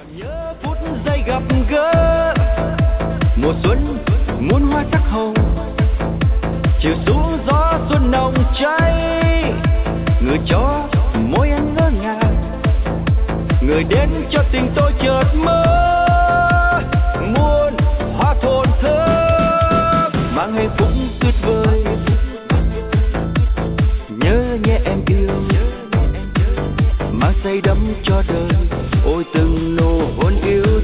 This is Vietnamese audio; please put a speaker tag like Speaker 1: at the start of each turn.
Speaker 1: nhớ phút giây gặp gỡ mùa xuân muôn hoa sắc hồng, chiều xuống gió xuân nồng cháy, người cho môi anh ngỡ ngàng, người đến cho tình tôi chợt mơ muôn hoa thồn thơm mang hạnh phúc tuyệt vời. Nhớ nhé em yêu mang say đắm cho đời, ôi từng nụ hôn yêu